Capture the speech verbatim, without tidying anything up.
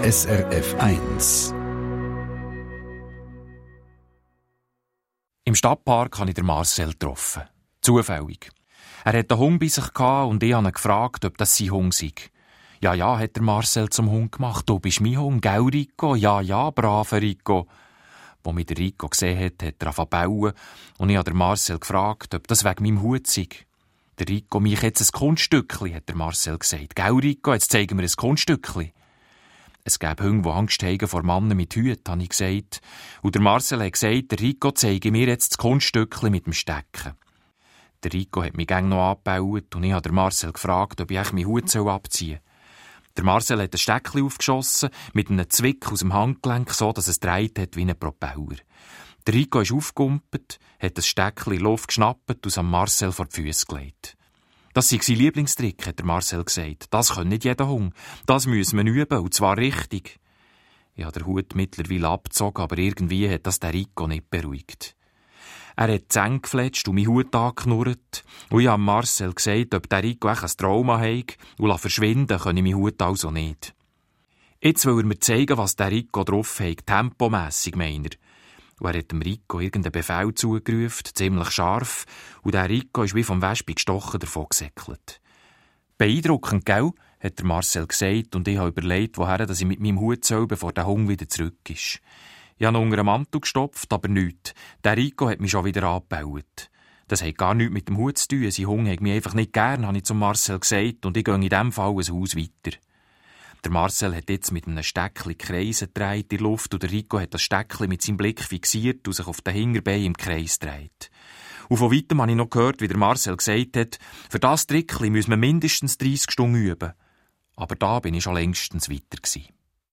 S R F eins. Im Stadtpark habe ich den Marcel getroffen. Zufällig. Er hatte einen Hund bei sich und ich habe ihn gefragt, ob das sein Hund sei. «Ja, ja», hat der Marcel zum Hund gemacht. «Du bist mein Hund, gell, Rico?» «Ja, ja, braver Rico.» Als mich der Rico gesehen hat, hat er angefangen zu bauen und ich habe den Marcel gefragt, ob das wegen meinem Hut sei. «Der Rico, mich jetzt ein Kunststückchen», hat der Marcel gesagt. «Gell, Rico, jetzt zeigen wir ein Kunststückchen.» Es gäbe Hunde, die Angst haben vor Männern mit Hüten, habe ich gesagt. Und der Marcel hat gesagt, der Rico zeige mir jetzt das Kunststückchen mit dem Stecken. Der Rico hat mich gerne noch angebaut und ich habe den Marcel gefragt, ob ich meinen Hut abziehen soll. Der Marcel hat ein Steckchen aufgeschossen mit einem Zwick aus dem Handgelenk, so dass es dreht hat wie ein Propeller. Der Rico ist aufgekumpelt, hat das Steckchen in die Luft geschnappt und es am Marcel vor die Füße gelegt. «Das sei sein Lieblingstrick», hat der Marcel gesagt. «Das kann nicht jeder Hund. Das müssen wir üben, und zwar richtig.» Ich habe den Hut mittlerweile abgezogen, aber irgendwie hat das den Rico nicht beruhigt. Er hat die Zähne gefletscht und meinen Hut angeknurrt. Und ich habe Marcel gesagt, ob der Rico ein Trauma hat und verschwinden könne meinen Hut also nicht. Jetzt will er mir zeigen, was der Rico drauf hat, tempomässig, meint er. Und er hat dem Rico irgendeinen Befehl zugerufen, ziemlich scharf, und der Rico ist wie vom Wespe gestochen davon gesäckelt. «Beeindruckend, gell?» hat der Marcel gesagt, und ich habe überlegt, woher ich mit meinem Hut soll, bevor der Hund wieder zurück ist. Ich habe ihn unter den Mantel gestopft, aber nichts. Der Rico hat mich schon wieder angebaut. Das hat gar nichts mit dem Hut zu tun. Sein Hund hat mich einfach nicht gern, habe ich zum Marcel gesagt, und ich gehe in diesem Fall ein Haus weiter. Der Marcel hat jetzt mit einem Steckchen Kreise gedreht in der Luft und der Rico hat das Steckchen mit seinem Blick fixiert und sich auf den Hinterbeinen im Kreis gedreht. Und von weitem habe ich noch gehört, wie der Marcel gesagt hat, für das Trickchen müssen wir mindestens dreissig Stunden üben. Aber da bin ich schon längstens weiter gewesen.